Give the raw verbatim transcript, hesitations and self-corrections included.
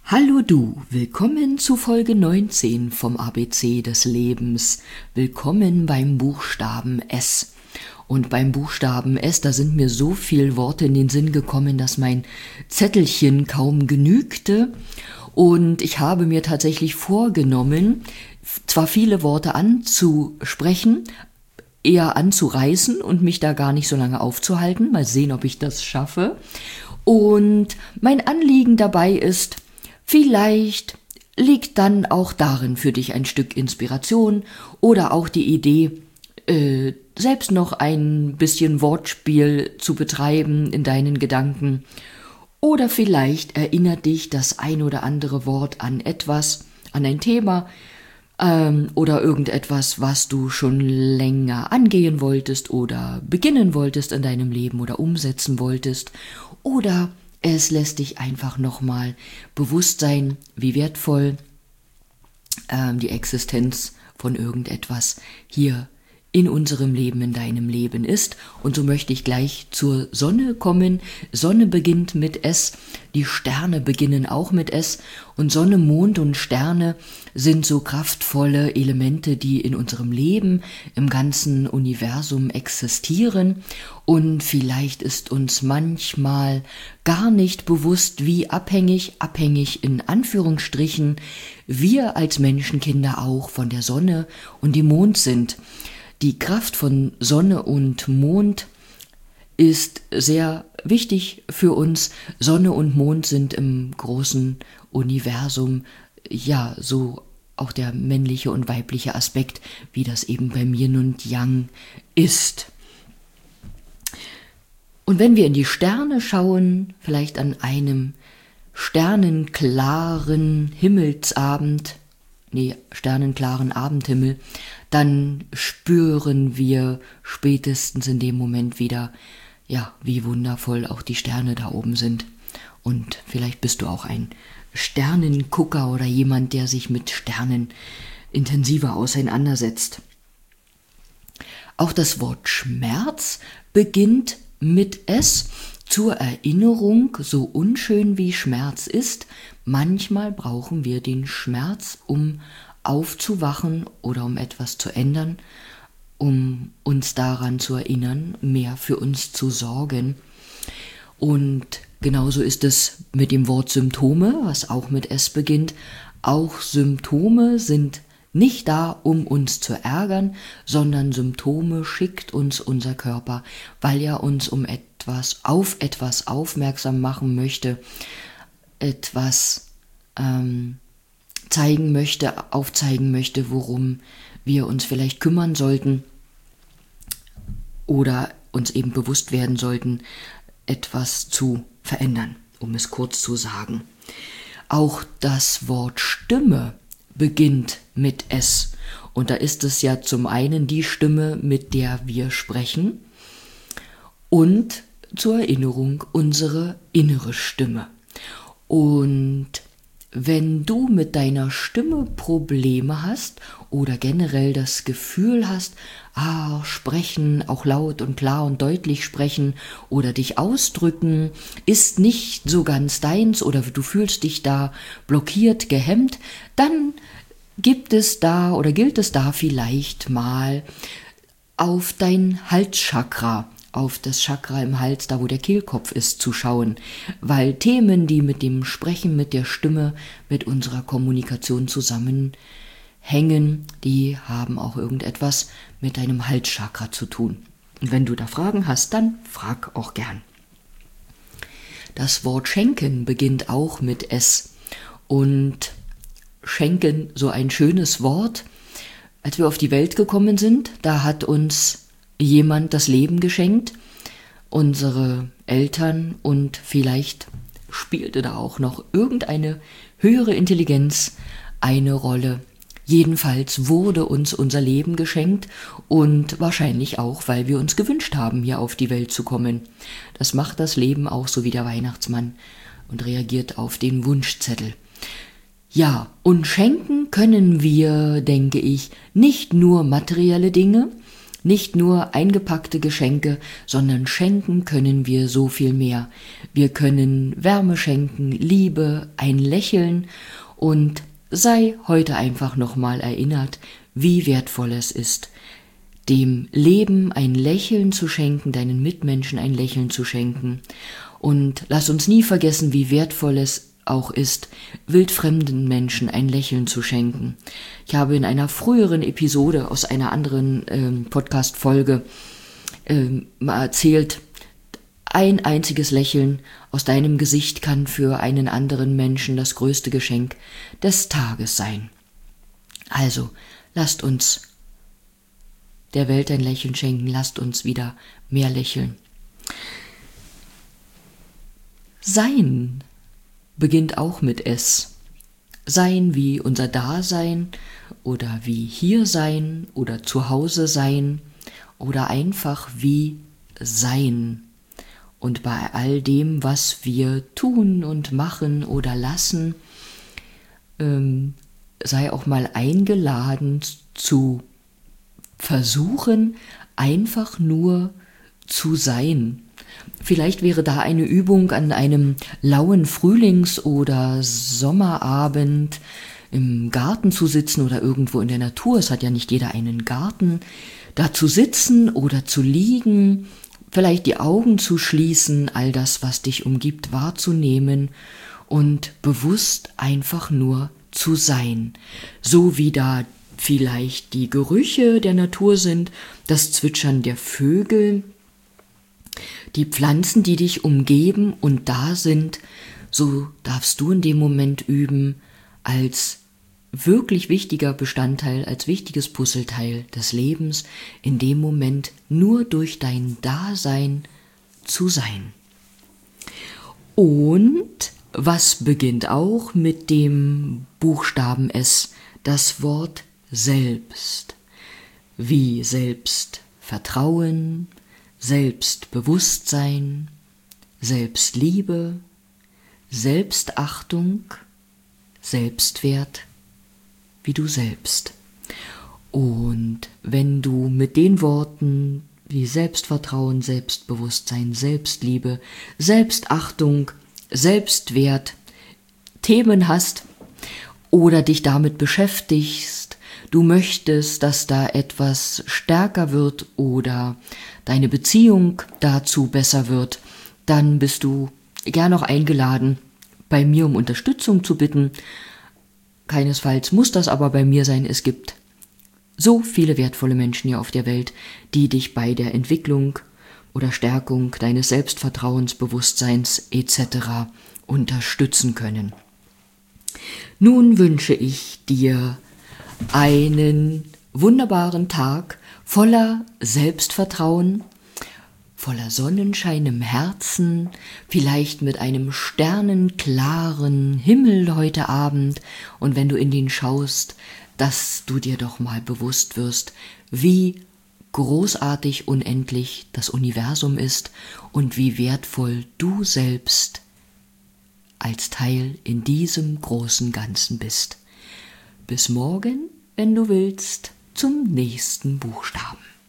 Hallo du, willkommen zu Folge neunzehn vom A B C des Lebens. Willkommen beim Buchstaben S. Und beim Buchstaben S, da sind mir so viele Worte in den Sinn gekommen, dass mein Zettelchen kaum genügte. Und ich habe mir tatsächlich vorgenommen, zwar viele Worte anzusprechen, eher anzureißen und mich da gar nicht so lange aufzuhalten. Mal sehen, ob ich das schaffe. Und mein Anliegen dabei ist, vielleicht liegt dann auch darin für dich ein Stück Inspiration oder auch die Idee, äh, selbst noch ein bisschen Wortspiel zu betreiben in deinen Gedanken. Oder vielleicht erinnert dich das ein oder andere Wort an etwas, an ein Thema ähm, oder irgendetwas, was du schon länger angehen wolltest oder beginnen wolltest in deinem Leben oder umsetzen wolltest. Oder es lässt dich einfach nochmal bewusst sein, wie wertvoll ähm, die Existenz von irgendetwas hier in unserem Leben, in deinem Leben ist. Und so möchte ich gleich zur Sonne kommen. Sonne beginnt mit S, die Sterne beginnen auch mit S. Und Sonne, Mond und Sterne sind so kraftvolle Elemente, die in unserem Leben, im ganzen Universum existieren. Und vielleicht ist uns manchmal gar nicht bewusst, wie abhängig, abhängig in Anführungsstrichen, wir als Menschenkinder auch von der Sonne und dem Mond sind. Die Kraft von Sonne und Mond ist sehr wichtig für uns. Sonne und Mond sind im großen Universum, ja, so auch der männliche und weibliche Aspekt, wie das eben beim Yin und Yang ist. Und wenn wir in die Sterne schauen, vielleicht an einem sternenklaren Himmelsabend, nee, sternenklaren Abendhimmel, dann spüren wir spätestens in dem Moment wieder, ja, wie wundervoll auch die Sterne da oben sind. Und vielleicht bist du auch ein Sternengucker oder jemand, der sich mit Sternen intensiver auseinandersetzt. Auch das Wort Schmerz beginnt mit S. Zur Erinnerung, so unschön wie Schmerz ist, manchmal brauchen wir den Schmerz, um aufzuwachen oder um etwas zu ändern, um uns daran zu erinnern, mehr für uns zu sorgen. Und genauso ist es mit dem Wort Symptome, was auch mit S beginnt. Auch Symptome sind nicht da, um uns zu ärgern, sondern Symptome schickt uns unser Körper, weil er uns um etwas, auf etwas aufmerksam machen möchte, etwas ähm, zeigen möchte, aufzeigen möchte, worum wir uns vielleicht kümmern sollten oder uns eben bewusst werden sollten, etwas zu verändern, um es kurz zu sagen. Auch das Wort Stimme beginnt mit S. Und da ist es ja zum einen die Stimme, mit der wir sprechen, und zur Erinnerung unsere innere Stimme. Und wenn du mit deiner Stimme Probleme hast oder generell das Gefühl hast, ah, sprechen, auch laut und klar und deutlich sprechen oder dich ausdrücken, ist nicht so ganz deins oder du fühlst dich da blockiert, gehemmt, dann gibt es da oder gilt es da vielleicht mal auf dein Halschakra, auf das Chakra im Hals, da wo der Kehlkopf ist, zu schauen, weil Themen, die mit dem Sprechen, mit der Stimme, mit unserer Kommunikation zusammenhängen, die haben auch irgendetwas mit deinem Halschakra zu tun. Und wenn du da Fragen hast, dann frag auch gern. Das Wort Schenken beginnt auch mit S. Und Schenken, so ein schönes Wort. Als wir auf die Welt gekommen sind, da hat uns jemand das Leben geschenkt, unsere Eltern, und vielleicht spielte da auch noch irgendeine höhere Intelligenz eine Rolle. Jedenfalls wurde uns unser Leben geschenkt und wahrscheinlich auch, weil wir uns gewünscht haben, hier auf die Welt zu kommen. Das macht das Leben auch so wie der Weihnachtsmann und reagiert auf den Wunschzettel. Ja, und schenken können wir, denke ich, nicht nur materielle Dinge, Nicht nur eingepackte Geschenke, sondern schenken können wir so viel mehr. Wir können Wärme schenken, Liebe, ein Lächeln und sei heute einfach nochmal erinnert, wie wertvoll es ist, dem Leben ein Lächeln zu schenken, deinen Mitmenschen ein Lächeln zu schenken. Und lass uns nie vergessen, wie wertvoll es auch ist, wildfremden Menschen ein Lächeln zu schenken. Ich habe in einer früheren Episode aus einer anderen ähm, Podcast-Folge ähm, mal erzählt, ein einziges Lächeln aus deinem Gesicht kann für einen anderen Menschen das größte Geschenk des Tages sein. Also, lasst uns der Welt ein Lächeln schenken, lasst uns wieder mehr lächeln. Sein beginnt auch mit S. Sein wie unser Dasein oder wie hier sein oder zu Hause sein oder einfach wie sein. Und bei all dem, was wir tun und machen oder lassen, ähm, sei auch mal eingeladen zu versuchen, einfach nur zu sein. Vielleicht wäre da eine Übung an einem lauen Frühlings- oder Sommerabend im Garten zu sitzen oder irgendwo in der Natur. Es hat ja nicht jeder einen Garten. Da zu sitzen oder zu liegen, vielleicht die Augen zu schließen, all das, was dich umgibt, wahrzunehmen und bewusst einfach nur zu sein. So wie da vielleicht die Gerüche der Natur sind, das Zwitschern der Vögel, die Pflanzen, die dich umgeben und da sind, so darfst du in dem Moment üben, als wirklich wichtiger Bestandteil, als wichtiges Puzzleteil des Lebens, in dem Moment nur durch dein Dasein zu sein. Und was beginnt auch mit dem Buchstaben S? Das Wort Selbst. Wie Selbstvertrauen, Selbstbewusstsein, Selbstliebe, Selbstachtung, Selbstwert, wie du selbst. Und wenn du mit den Worten wie Selbstvertrauen, Selbstbewusstsein, Selbstliebe, Selbstachtung, Selbstwert Themen hast oder dich damit beschäftigst, du möchtest, dass da etwas stärker wird oder deine Beziehung dazu besser wird, dann bist du gern noch eingeladen, bei mir um Unterstützung zu bitten. Keinesfalls muss das aber bei mir sein. Es gibt so viele wertvolle Menschen hier auf der Welt, die dich bei der Entwicklung oder Stärkung deines Selbstvertrauens, Bewusstseins et cetera unterstützen können. Nun wünsche ich dir einen wunderbaren Tag voller Selbstvertrauen, voller Sonnenschein im Herzen, vielleicht mit einem sternenklaren Himmel heute Abend und wenn du in den schaust, dass du dir doch mal bewusst wirst, wie großartig unendlich das Universum ist und wie wertvoll du selbst als Teil in diesem großen Ganzen bist. Bis morgen, wenn du willst, zum nächsten Buchstaben.